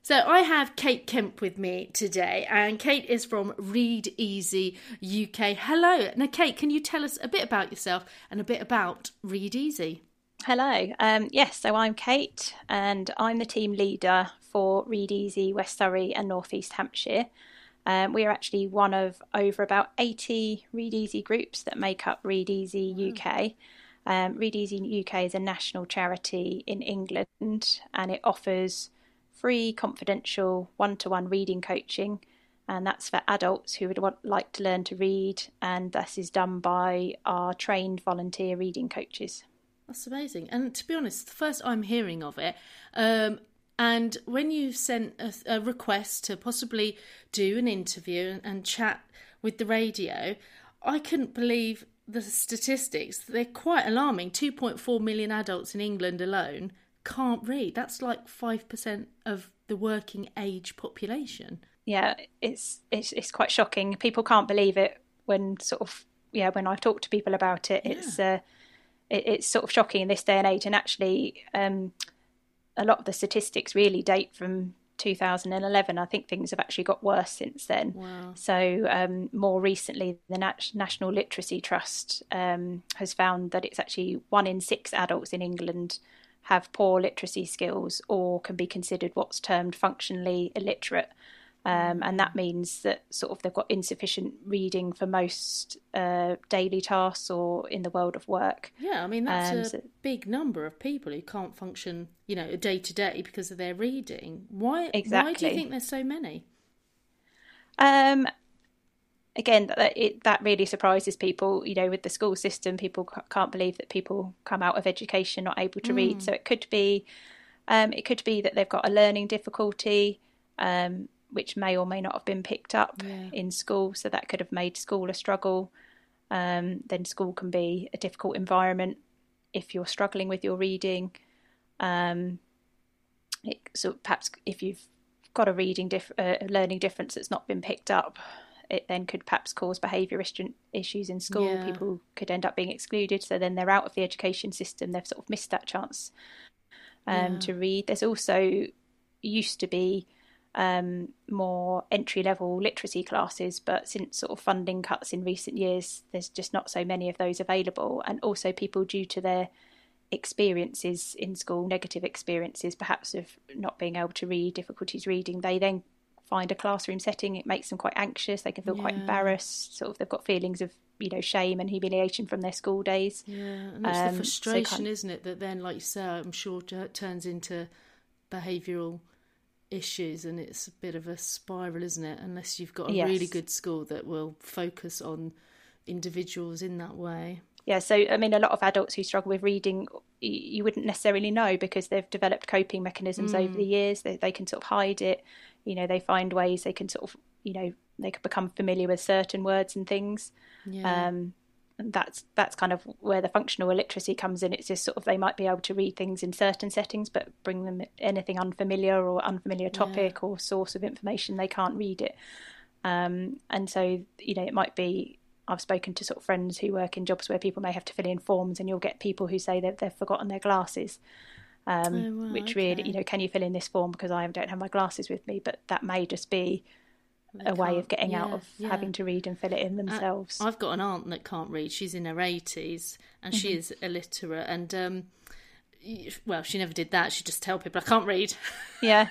So I have Kate Kemp with me today, and Kate is from Read Easy UK. Hello. Now, Kate, can you tell us a bit about yourself and a bit about Read Easy? Hello. Yes, so I'm Kate, and I'm the team leader for Read Easy West Surrey and North East Hampshire. We are actually one of over about 80 Read Easy groups that make up Read Easy UK. Read Easy UK is a national charity in England, and it offers free, confidential, one-to-one reading coaching, and that's for adults who would like to learn to read, and this is done by our trained volunteer reading coaches. That's amazing. And to be honest, the first I'm hearing of it, and when you sent a request to possibly do an interview and chat with the radio, I couldn't believe the statistics. They're quite alarming. 2.4 million adults in England alone can't read. That's like 5% of the working age population. Yeah, it's quite shocking. People can't believe it when when I talk to people about it. Yeah. It's sort of shocking in this day and age. And actually, a lot of the statistics really date from 2011. I think things have actually got worse since then. Wow. So more recently, the National Literacy Trust has found that it's actually 1 in 6 adults in England have poor literacy skills or can be considered what's termed functionally illiterate. And that means that sort of they've got insufficient reading for most daily tasks or in the world of work. Yeah, I mean, that's a big number of people who can't function, day to day because of their reading. Why do you think there's so many? Again, that really surprises people. With the school system, people can't believe that people come out of education not able to read. So it could be that they've got a learning difficulty, which may or may not have been picked up in school. So that could have made school a struggle. Then school can be a difficult environment if you're struggling with your reading. So perhaps if you've got a learning difference that's not been picked up, it then could perhaps cause behaviour issues in school. Yeah. People could end up being excluded, so then they're out of the education system. They've sort of missed that chance to read. There's also used to be more entry-level literacy classes, but since sort of funding cuts in recent years, there's just not so many of those available. And also people, due to their experiences in school, negative experiences perhaps of not being able to read, difficulties reading, they then find a classroom setting. It makes them quite anxious. They can feel quite embarrassed. Sort of, they've got feelings of shame and humiliation from their school days. Yeah, and it's the frustration, isn't it? That then, like you say, I'm sure turns into behavioural issues, and it's a bit of a spiral, isn't it? Unless you've got a really good school that will focus on individuals in that way. Yeah, so I mean, a lot of adults who struggle with reading, you wouldn't necessarily know because they've developed coping mechanisms over the years. They can sort of hide it. They find ways they can sort of, they can become familiar with certain words and things. Yeah. And that's kind of where the functional illiteracy comes in. It's just sort of they might be able to read things in certain settings, but bring them anything unfamiliar or unfamiliar topic or source of information, they can't read it. And so, it might be, I've spoken to sort of friends who work in jobs where people may have to fill in forms, and you'll get people who say they've forgotten their glasses. Which really, can you fill in this form because I don't have my glasses with me? But that may just be a way of getting out of having to read and fill it in themselves. I've got an aunt that can't read. She's in her 80s and she is illiterate. And, she never did that. She just tell people, I can't read. Yeah.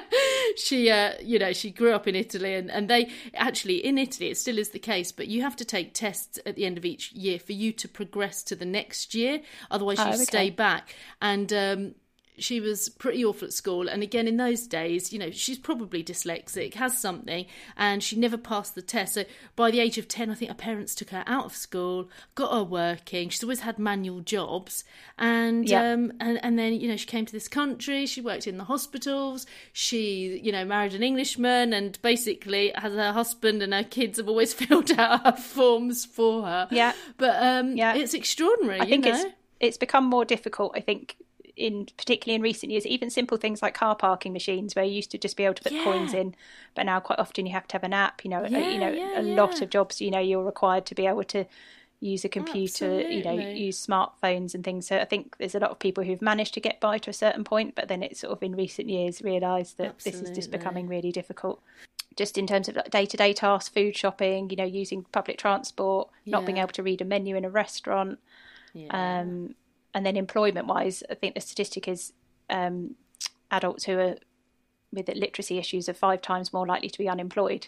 She grew up in Italy and they actually, in Italy, it still is the case, but you have to take tests at the end of each year for you to progress to the next year. Otherwise you stay back. And, she was pretty awful at school, and again in those days, she's probably dyslexic, has something, and she never passed the test. So by the age of 10, I think her parents took her out of school, got her working. She's always had manual jobs, and then she came to this country. She worked in the hospitals. She married an Englishman, and basically has her husband and her kids have always filled out her forms for her. Yeah, but it's extraordinary. I think it's become more difficult. I think. Particularly in recent years, even simple things like car parking machines, where you used to just be able to put coins in, but now quite often you have to have an app. A lot of jobs, you're required to be able to, use a computer, Absolutely. use smartphones and things. So I think there's a lot of people who've managed to get by to a certain point, but then it's sort of in recent years realised that this is just becoming really difficult. Just in terms of day-to-day tasks, food shopping, using public transport, not being able to read a menu in a restaurant. And then employment-wise, I think the statistic is adults who are with literacy issues are 5 times more likely to be unemployed.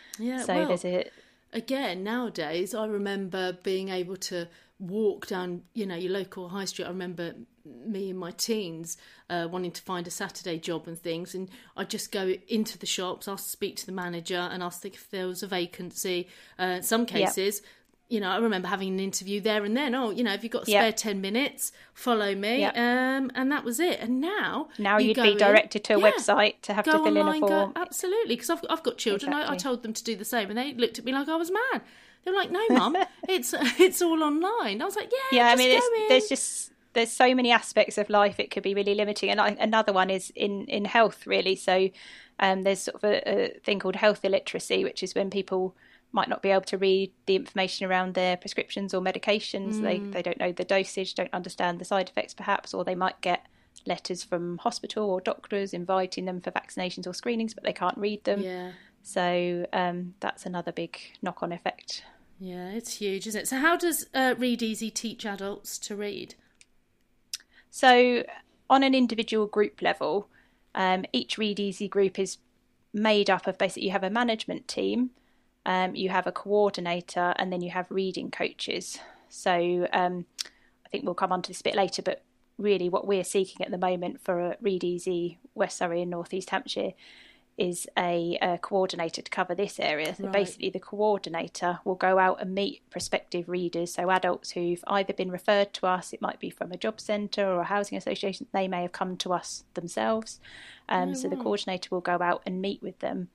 So again, nowadays, I remember being able to walk down, your local high street. I remember me in my teens wanting to find a Saturday job and things, and I'd just go into the shops, ask to speak to the manager and ask if there was a vacancy. In some cases, I remember having an interview there and then. Have you got a spare 10 minutes? Follow me. And that was it. And now you'd be directed to a website to have to fill in a form. Absolutely, because I've got children. Exactly. I told them to do the same, and they looked at me like I was mad. They were like, "No, Mum, it's all online." I was like, "Yeah." There's so many aspects of life it could be really limiting. And another one is in health, really. So there's sort of a thing called health illiteracy, which is when people might not be able to read the information around their prescriptions or medications. They don't know the dosage, don't understand the side effects perhaps, or they might get letters from hospital or doctors inviting them for vaccinations or screenings, but they can't read them. So that's another big knock-on effect. Yeah, it's huge, isn't it? So how does Read Easy teach adults to read? So on an individual group level, each Read Easy group is made up of basically you have a management team, you have a coordinator, and then you have reading coaches. So I think we'll come on to this a bit later, but really what we're seeking at the moment for Read Easy West Surrey and North East Hampshire is a coordinator to cover this area. So basically the coordinator will go out and meet prospective readers, so adults who've either been referred to us, it might be from a job centre or a housing association, they may have come to us themselves. So the coordinator will go out and meet with them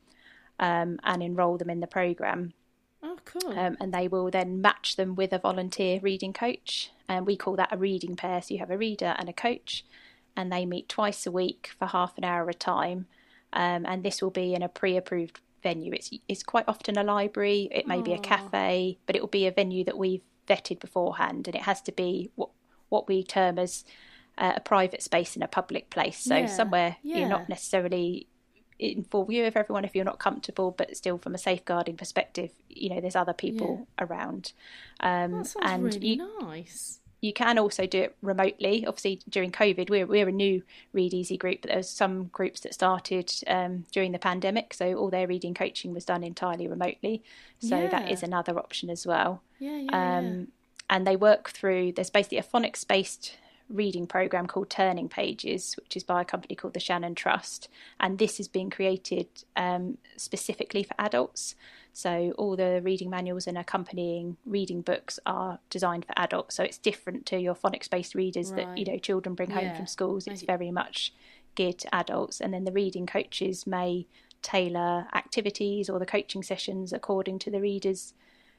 and enrol them in the programme. Oh, cool. And they will then match them with a volunteer reading coach. And we call that a reading pair. So you have a reader and a coach, and they meet twice a week for half an hour at a time. And this will be in a pre-approved venue. It's quite often a library, it may be a cafe, but it will be a venue that we've vetted beforehand, and it has to be what we term as a private space in a public place. So somewhere you're not necessarily in full view of everyone if you're not comfortable, but still from a safeguarding perspective, there's other people around. That sounds really nice. You can also do it remotely. Obviously, during COVID, we're a new Read Easy group, but there's some groups that started during the pandemic, so all their reading coaching was done entirely remotely. So that is another option as well. And they work through, there's basically a phonics-based reading program called Turning Pages, which is by a company called the Shannon Trust. And this is being created specifically for adults. So all the reading manuals and accompanying reading books are designed for adults. So it's different to your phonics-based readers that children bring home from schools. It's very much geared to adults. And then the reading coaches may tailor activities or the coaching sessions according to the readers'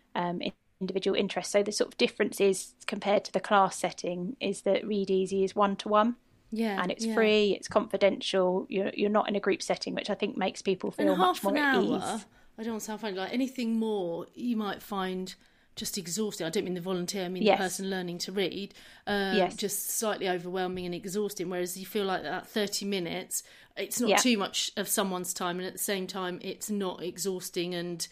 individual interests. So the sort of difference is compared to the class setting is that Read Easy is one-to-one. And it's free, it's confidential. You're not in a group setting, which I think makes people feel much more at ease. I don't want to sound funny, like anything more you might find just exhausting. I don't mean the volunteer, I mean the person learning to read. Just slightly overwhelming and exhausting, whereas you feel like that 30 minutes, it's not too much of someone's time, and at the same time it's not exhausting and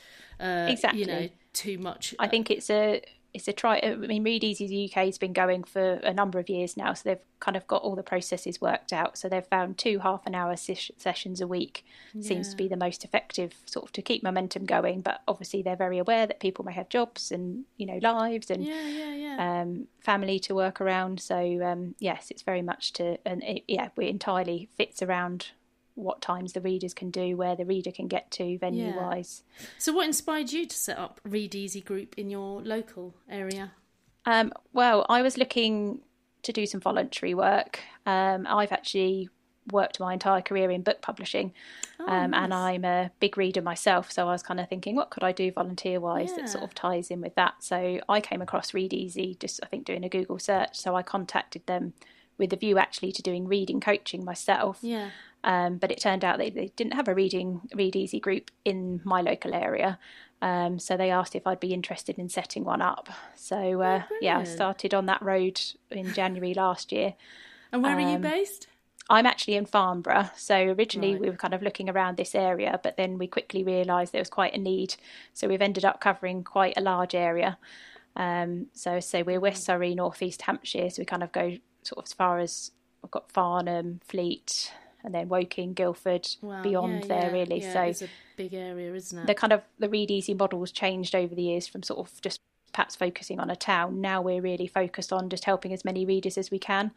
too much. I think it's a try. I mean, Read Easy UK has been going for a number of years now, so they've kind of got all the processes worked out. So they've found 2 half-an-hour sessions a week seems to be the most effective sort of to keep momentum going. But obviously they're very aware that people may have jobs and lives and family to work around. So yes, it's very much it entirely fits around what times the readers can do, where the reader can get to venue-wise. So what inspired you to set up Read Easy Group in your local area? Well, I was looking to do some voluntary work. I've actually worked my entire career in book publishing, and I'm a big reader myself, so I was kind of thinking, what could I do volunteer-wise that sort of ties in with that? So I came across Read Easy, just I think doing a Google search, so I contacted them with a view actually to doing reading coaching myself. But it turned out they didn't have a Read Easy group in my local area. So they asked if I'd be interested in setting one up. So I started on that road in January last year. And where are you based? I'm actually in Farnborough. So originally we were kind of looking around this area, but then we quickly realised there was quite a need. So we've ended up covering quite a large area. So we're West Surrey, North East Hampshire. So we kind of go sort of as far as we've got Farnham, Fleet, and then Woking, Guildford, beyond there really. Yeah, so it's a big area, isn't it? The Read Easy model's changed over the years from sort of just perhaps focusing on a town. Now we're really focused on just helping as many readers as we can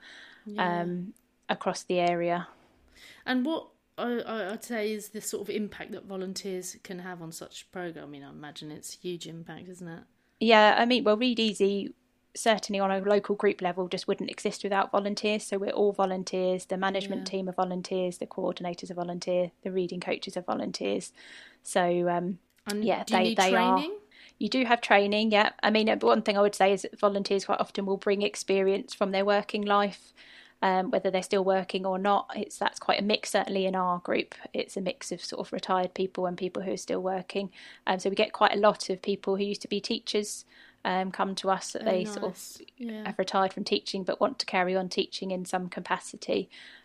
across the area. And what I'd say is the sort of impact that volunteers can have on such a programme. I mean, I imagine it's a huge impact, isn't it? Yeah, I mean, well, Read Easy, certainly on a local group level, just wouldn't exist without volunteers. So we're all volunteers. The management team are volunteers. The coordinators are volunteers. The reading coaches are volunteers. So, do you need training? You do have training, yeah. I mean, one thing I would say is that volunteers quite often will bring experience from their working life, whether they're still working or not. That's quite a mix, certainly in our group. It's a mix of sort of retired people and people who are still working. So we get quite a lot of people who used to be teachers come to us that they sort of have retired from teaching but want to carry on teaching in some capacity.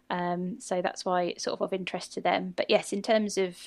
So that's why it's sort of interest to them. But yes, in terms of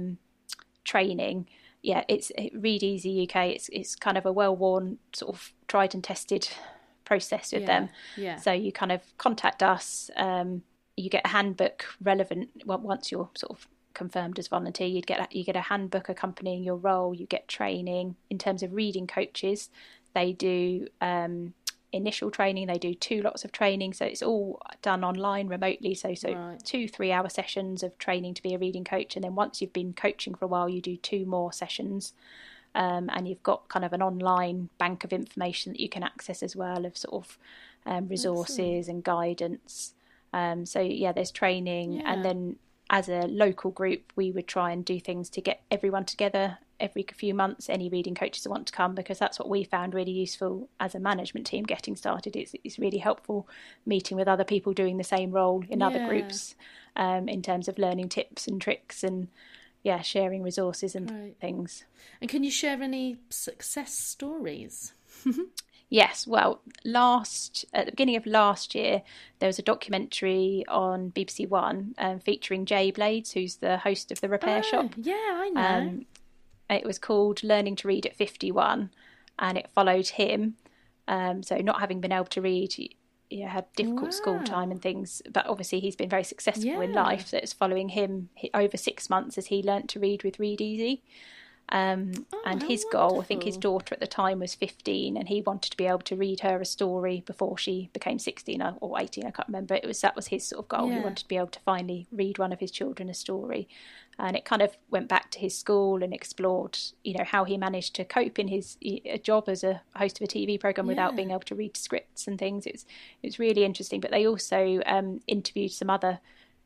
training, it's Read Easy UK. It's kind of a well-worn, sort of tried and tested process with them. Yeah. So you kind of contact us. You get a handbook relevant once you're sort of confirmed as volunteer. You get a handbook accompanying your role. You get training in terms of reading coaches. They do initial training. They do 2 lots of training. So it's all done online remotely. So 2 3-hour sessions of training to be a reading coach, and then once you've been coaching for a while, you do 2 more sessions. And you've got kind of an online bank of information that you can access as well, of sort of resources and guidance. There's training. And then as a local group, we would try and do things to get everyone together every few months, any reading coaches that want to come, because that's what we found really useful as a management team getting started. It's really helpful meeting with other people doing the same role in other groups, in terms of learning tips and tricks and sharing resources and things. And can you share any success stories? Yes, well, at the beginning of last year, there was a documentary on BBC One featuring Jay Blades, who's the host of The Repair Shop. Yeah, I know. It was called Learning to Read at 51, and it followed him. So not having been able to read, he had difficult school time and things, but obviously he's been very successful in life. So it's following him over 6 months as he learnt to read with Read Easy. And his goal, I think his daughter at the time was 15, and he wanted to be able to read her a story before she became 16 or 18, I can't remember. That was his sort of goal. He wanted to be able to finally read one of his children a story. And it kind of went back to his school and explored, how he managed to cope in his job as a host of a TV programme without being able to read scripts and things. It's really interesting. But they also interviewed some other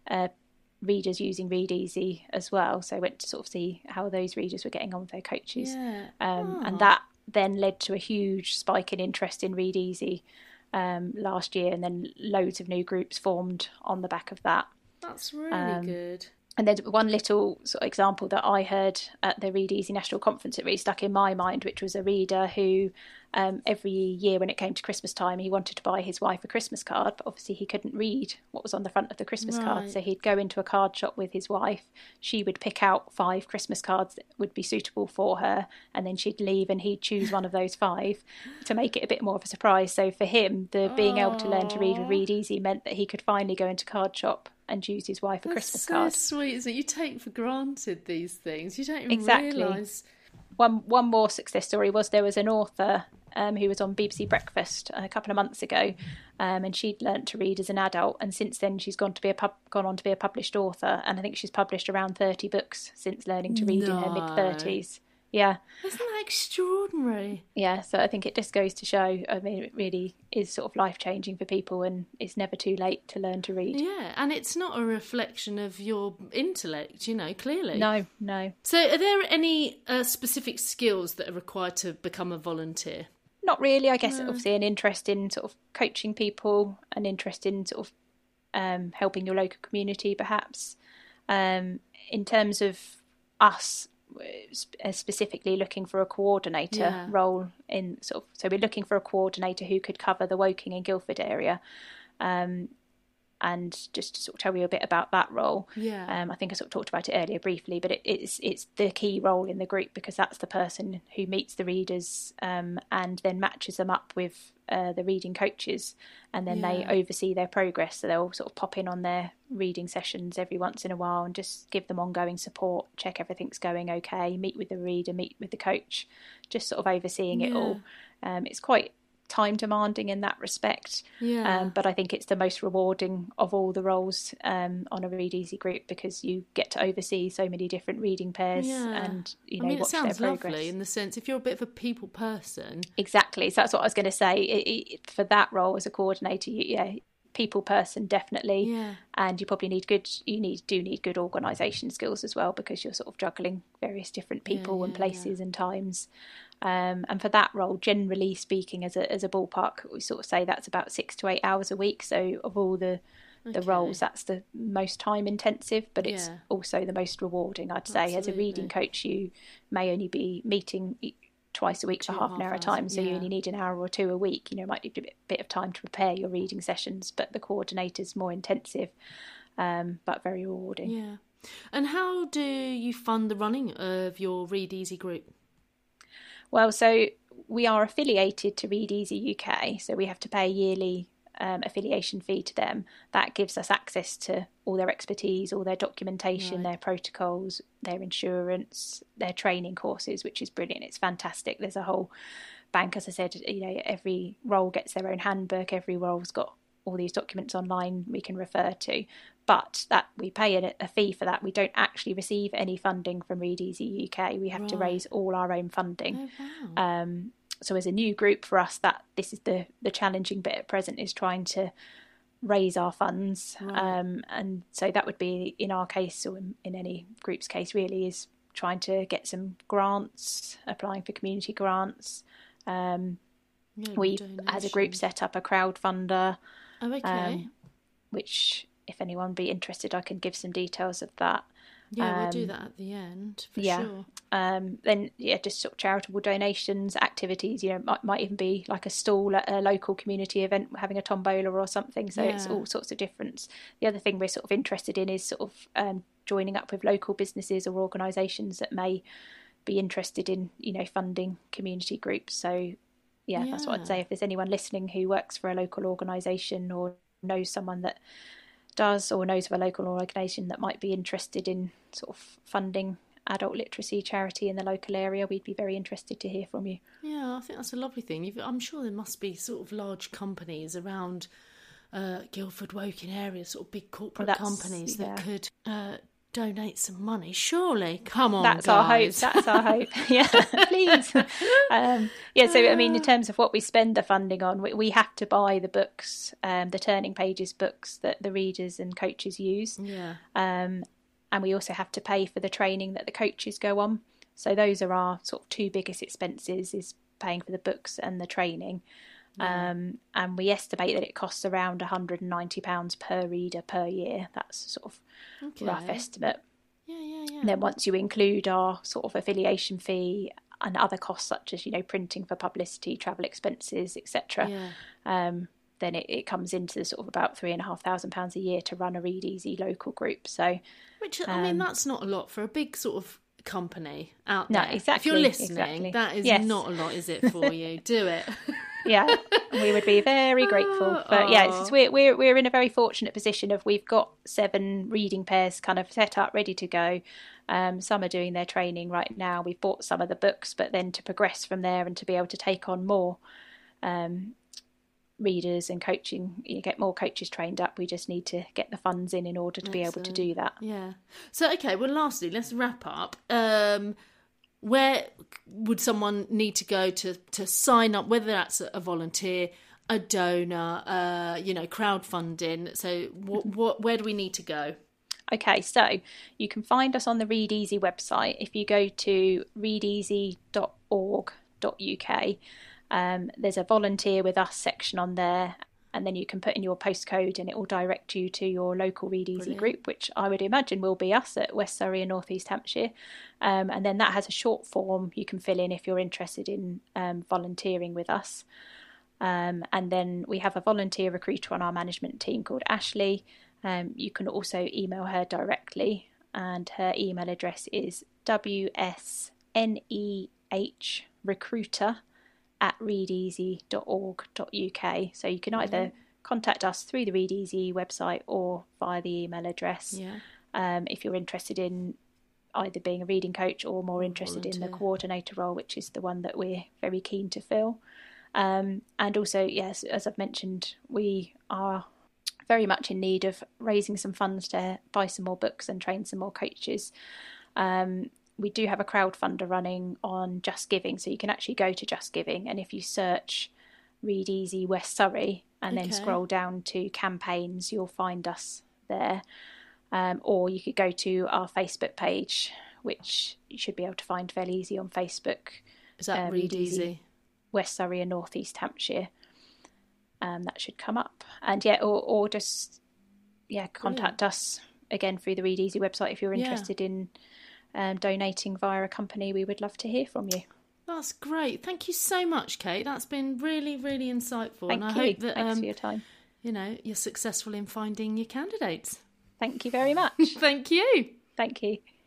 readers using Read Easy as well, so I went to sort of see how those readers were getting on with their coaches. And that then led to a huge spike in interest in Read Easy last year, and then loads of new groups formed on the back of that. That's really good. And there's one little sort of example that I heard at the Read Easy National Conference that really stuck in my mind, which was a reader who every year when it came to Christmas time, he wanted to buy his wife a Christmas card, but obviously he couldn't read what was on the front of the Christmas card. So he'd go into a card shop with his wife. She would pick out 5 Christmas cards that would be suitable for her, and then she'd leave and he'd choose one of those 5 to make it a bit more of a surprise. So for him, being able to learn to read with Read Easy meant that he could finally go into card shop and choose his wife a Christmas card. That's so sweet, isn't it? You take for granted these things. You don't even realise. One more success story was there was an author who was on BBC Breakfast a couple of months ago, and she'd learnt to read as an adult, and since then she's gone on to be a published author, and I think she's published around 30 books since learning to read in her mid-30s. Yeah. Isn't that extraordinary? Yeah, so I think it just goes to show, I mean, it really is sort of life-changing for people, and it's never too late to learn to read. Yeah, and it's not a reflection of your intellect, clearly. No. So are there any specific skills that are required to become a volunteer? Not really. I guess obviously an interest in sort of coaching people, an interest in sort of helping your local community perhaps. In terms of us specifically looking for a coordinator role in so we're looking for a coordinator who could cover the Woking and Guildford area. And just to sort of tell you a bit about that role, I think I sort of talked about it earlier briefly, but it's the key role in the group, because that's the person who meets the readers and then matches them up with the reading coaches, and then they oversee their progress. So they'll sort of pop in on their reading sessions every once in a while and just give them ongoing support, check everything's going okay, meet with the reader, meet with the coach, just sort of overseeing it all. It's quite time demanding in that respect, but I think it's the most rewarding of all the roles on a Read Easy group, because you get to oversee so many different reading pairs and watch it sounds their progress. lovely in the sense, if you're a bit of a people person. Exactly, so that's what I was going to say. For that role as a coordinator, people person definitely, and you probably need good organisation skills as well, because you're sort of juggling various different people and places and times. And for that role, generally speaking, as a ballpark, we sort of say that's about 6 to 8 hours a week. So of all the roles, that's the most time intensive, but it's also the most rewarding, I'd say. Absolutely. As a reading coach, you may only be meeting twice a week for half an hour at a time, so you only need an hour or two a week. It might need a bit of time to prepare your reading sessions, but the coordinator's more intensive, but very rewarding. Yeah. And how do you fund the running of your Read Easy group? Well, so we are affiliated to Read Easy UK, so we have to pay a yearly affiliation fee to them. That gives us access to all their expertise, all their documentation, their protocols, their insurance, their training courses, which is brilliant. It's fantastic. There's a whole bank, as I said, every role gets their own handbook. Every role's got all these documents online we can refer to. But that we pay a fee for that. We don't actually receive any funding from Read Easy UK. We have to raise all our own funding. Oh, wow. So as a new group for us, this is the challenging bit at present, is trying to raise our funds. Right. And so that would be, in our case, or in any group's case really, is trying to get some grants, applying for community grants. We've, as a group, set up a crowdfunder. Oh, okay. Which, if anyone would be interested, I can give some details of that. Yeah, we'll do that at the end, for sure. Then, just sort of charitable donations, activities, might even be like a stall at a local community event, having a tombola or something. So it's all sorts of different. The other thing we're sort of interested in is sort of joining up with local businesses or organisations that may be interested in, funding community groups. So, that's what I'd say. If there's anyone listening who works for a local organisation or knows someone that does, or knows of a local organisation that might be interested in sort of funding adult literacy charity in the local area, we'd be very interested to hear from you. Yeah, I think that's a lovely thing. I'm sure there must be sort of large companies around Guildford, Woking area, sort of big corporate companies that could donate some money. Surely, come on, that's guys. That's our hope. Yeah, please. So I mean, in terms of what we spend the funding on, we have to buy the books, the Turning Pages books that the readers and coaches use. Yeah. And we also have to pay for the training that the coaches go on. So those are our sort of two biggest expenses, is paying for the books and the training. Yeah. And we estimate that it costs around £190 per reader per year. That's a sort of rough estimate. Yeah. And then once you include our sort of affiliation fee and other costs such as, printing for publicity, travel expenses, etc., then it comes into sort of about £3,500 a year to run a Read Easy local group. So, which I mean, that's not a lot for a big sort of company out there. No, exactly. If you're listening, that is not a lot, is it, for you? Do it. Yeah, we would be very grateful. But we're in a very fortunate position of we've got 7 reading pairs kind of set up, ready to go. Some are doing their training right now. We've bought some of the books, but then to progress from there and to be able to take on more readers and coaching, get more coaches trained up, we just need to get the funds in order to be able to do that. Yeah. So, okay, well, lastly, let's wrap up. Where would someone need to go to sign up, whether that's a volunteer, a donor, crowdfunding? So where do we need to go? Okay, so you can find us on the Read Easy website. If you go to readeasy.org.uk, there's a volunteer with us section on there. and then you can put in your postcode and it will direct you to your local Read Easy group, which I would imagine will be us at West Surrey and North East Hampshire. And then that has a short form you can fill in if you're interested in volunteering with us. And then we have a volunteer recruiter on our management team called Ashley. You can also email her directly, and her email address is wsnehrecruiter@readeasy.org.uk. So you can either contact us through the Read Easy website or via the email address. If you're interested in either being a reading coach or more interested in the coordinator role, which is the one that we're very keen to fill. And also, yes, as I've mentioned, we are very much in need of raising some funds to buy some more books and train some more coaches. We do have a crowdfunder running on Just Giving, so you can actually go to Just Giving, and if you search Read Easy West Surrey and then scroll down to campaigns, you'll find us there. Or you could go to our Facebook page, which you should be able to find fairly easy on Facebook. Is that Read Easy West Surrey and North East Hampshire? That should come up. And or just contact us again through the Read Easy website if you're interested in donating via a company. We would love to hear from you. That's great. Thank you so much, Kate. That's been really, really insightful. Thank you. Hope that, thanks for your time. You're successful in finding your candidates. Thank you very much. Thank you. Thank you.